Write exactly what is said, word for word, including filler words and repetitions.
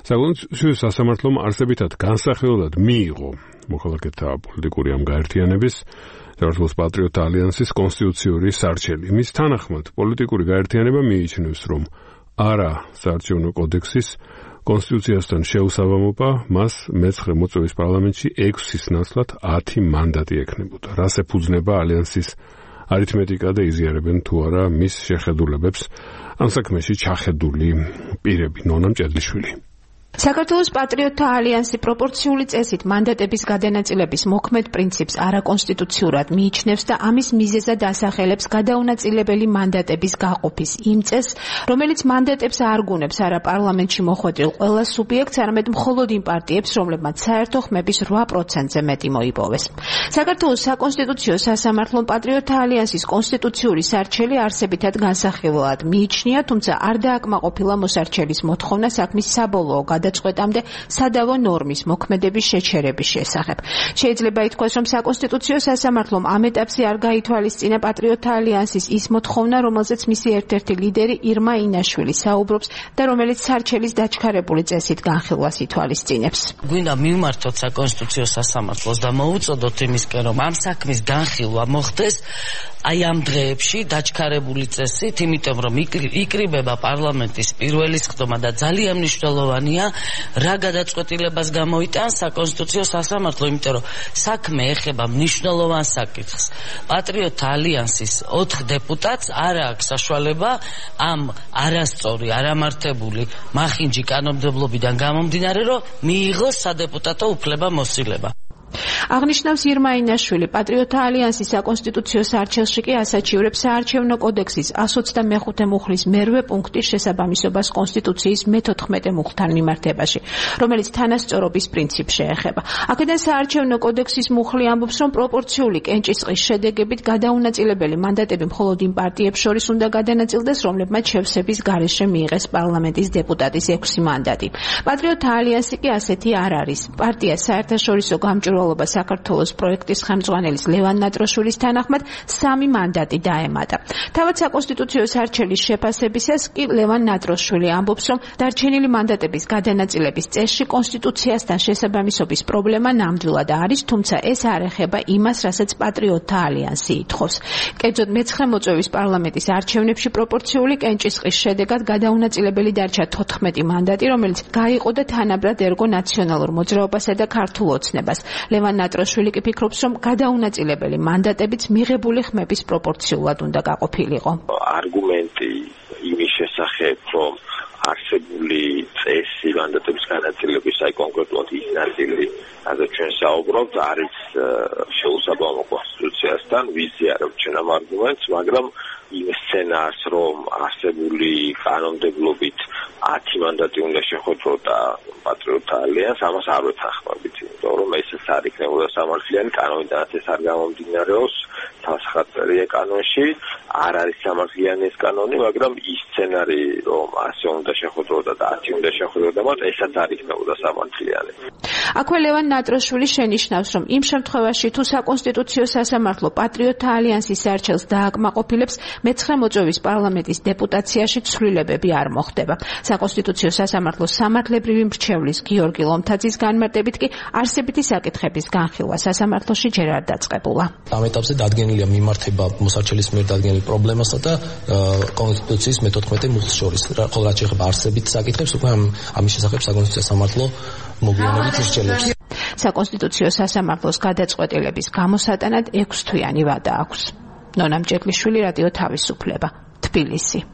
საკონსტიტუციო სასამართლომ არსებითად განსახილველად მიიღო მოქალაქეთა პოლიტიკური ამ გაერთიანების საქართველოს პატრიოტთა ალიანსის კონსტიტუციური სარჩელი. მის თანახმად პოლიტიკური გაერთიანება მიიჩნევს, რომ არა საარჩევნო კოდექსის კონსტიტუციასთან შეუსაბამობა მას მეცხრე მოწვევის პარლამენტში ექვსის ნაცვლად ათი მანდატი ექნებოდა. რას ეფუძნება ალიანსის არითმეტიკა და იზიარებენ თუ არა მის შეხედულებებს ამ საქმეში ჩახედული პირები. ნონა მჭედლიშვილი. საქართველოს პატრიოტთა ალიანსი პროპორციული წესით მანდატების გადანაწილების მოქმედ პრინციპს არაკონსტიტუციურად მიიჩნევს და ამის მიზეზად ასახელებს გადაუნაწილებელი მანდატების გაყოფის იმ წესს, რომელიც მანდატებს არ გუნებს არა პარლამენტში მოხვედრილ ყველა სუბიექტს, არამედ მხოლოდ იმ პარტიებს, რომლებმაც საერთო ხმების რვა პროცენტზე მეტი მოიპოვეს. საქართველოს საკონსტიტუციო სასამართლომ პატრიოტთა ალიანსის კონსტიტუციური სარჩელი არსებითად განსახილველად მიიჩნია, თუმცა არ დააკმაყოფილა მოსარჩელის მოთხოვნა საქმის საბოლოო გადაწყვეტამდე სადავო ნორმის მოქმედების შეჩერების შესახებ. შეიძლება ითქვას, რომ საკონსტიტუციო სასამართლომ ამ ეტაპზე არ გაითვალისწინა პატრიოტთა ალიანსის ის მოთხოვნა, რომელზეც მისი ერთ-ერთი ლიდერი ირმა ინაშვილი საუბრობს და რომელიც სარჩელის დაჩქარებული წესით განხილვას ითვალისწინებს. გვინდა მივმართოთ საკონსტიტუციო სასამართლოს და მოუწოდოთ იმისკენ, რომ ამ საქმის განხილვა მოხდეს აი ამ დღეებში დაჩქარებული წესით, იმიტომ რომ იკრიბება პარლამენტის პირველი სხდომა და ძალიან მნიშვნელოვანია რა გადაწყვეტილებას გამოიტანს საკონსტიტუციო სასამართლო, იმიტომ რომ საქმე ეხება მნიშვნელოვან საკითხს. პატრიოტთა ალიანსის ოთხ დეპუტატს არ აქვს საშუალება ამ არასწორი, არამართებული მახინჯი კანონმდებლობიდან გამომდინარე, რომ მიიღოს სადეპუტატო უფლება-მოსილება. აღნიშნავს ირმა ინაშვილი, პატრიოტთა ალიანსის საკონსტიტუციო სარჩელში კი ასაჩივრებს საარჩევნო კოდექსის εκατს ოცდამეხუთე მუხლის მერვე პუნქტის შესაბამისობას კონსტიტუციის მეთოთხმეტე მუხლთან მიმართებაში, რომელიც თანასწორობის პრინციპს შეეხება. აქედან საარჩევნო კოდექსის მუხლი ამბობს, რომ პროპორციული კენჭისყრის შედეგებით გადაუნაწილებელი მანდატები მხოლოდ იმ პარტიებს შორის უნდა გადანაწილდეს, რომლებმაც შევსების გარეშე მიიღეს პარლამენტის დეპუტატის ექვსი მანდატი. პატრიოტთა ალიანსი კი ასეთი არ არის. პარტია საერთაშორისო გამჭვირვალობა საქართველოს პროექტის ხელმძღვანელის ლევან ნატროშვილის თანახმად სამი მანდატი დაემატა. თავად საკონსტიტუციო სარჩელის შეფასებისას კი ლევან ნატროშვილი ამბობს, რომ დარჩენილი მანდატების გადანაწილების წესში კონსტიტუციასთან შესაბამისობის პრობლემა ნამდვილად არის, თუმცა ეს არ ეხება იმას, რასაც პატრიოტთა ალიანსი ითხოვს. კერძოდ მეცხრე მოწვევის პარლამენტის არჩევნებში პროპორციული კენჭისყრის შედეგად გადაუნაწილებელი დარჩა თოთხმეტი მანდატი, რომელიც გაიყო და თანაბრად ერგო ნაციონალურ მოძრაობასა და ქართულ ოცნებას. ლევან ნატროშვილი კი ფიქრობს, რომ გადაუნაწილებელი მანდატებიც მიღებული ხმების პროპორციულად უნდა გაყოფილიყო. არგუმენტი იმის შესახებ, რომ არსებული წესი მანდატების განაწილების აი კონკრეტულად ის ნაწილი, რაზეც ჩვენ საუბრობთ, არის შეუსაბამო კონსტიტუციასთან, ვიზიარებთ ჩვენ ამ არგუმენტს, მაგრამ იმ სცენარს, რომ არსებული კანონმდებლობით ათი მანდატი უნდა შეხვედროდა პატრიოტთა ალიანსს, ამას არ ვეთანხმებით, იმიტომ რომ ეს არ იქნებოდა სამართლიანი, კანონიდანაც ეს არ გამომდინარეობს, სასახადწერია კანონში, არ არის სამართლიანი ეს კანონი, მაგრამ ის სცენარი, რომ ასე უნდა შეხვედროდა და ათი უნდა შეხვედროდა, მათ ესაც არ იქნებოდა სამართლიანი. აქვე ლევან ნატროშვილი შენიშნავს, რომ იმ შემთხვევაში თუ საკონსტიტუციო სასამართლო პატრიოტთა ალიანსის სარჩელს დააკმაყოფილებს, მეცხრე მოწვევის პარლამენტის დეპუტაციაში ცვლილებები არ მოხდება. საკონსტიტუციო სასამართლოს სამართლებრივი მრჩევლის გიორგი ლომთაძის განმარტებით კი არსებითი საკითხების განხილვა სასამართლოში ჯერ არ დაწყებულა. ამ ეტაპზე დადგენილია მიმართება მოსარჩელის მიერ დადგენილ პრობლემასა და კონსტიტუციის მეთოთხმეტე მუხლს შორის. ხოლო რაც შეეხება არსებით საკითხებს, უკვე ამის შესახებ საკონსტიტუციო სასამართლო მოგვიანებით ისჯელებს. საკონსტიტუციო სასამართლოს გადაწყვეტილების გამოსატანად ექვსთვიანი ვადა აქვს. ნონა მჭედლიშვილი, რადიო თავისუფლება, თბილისი.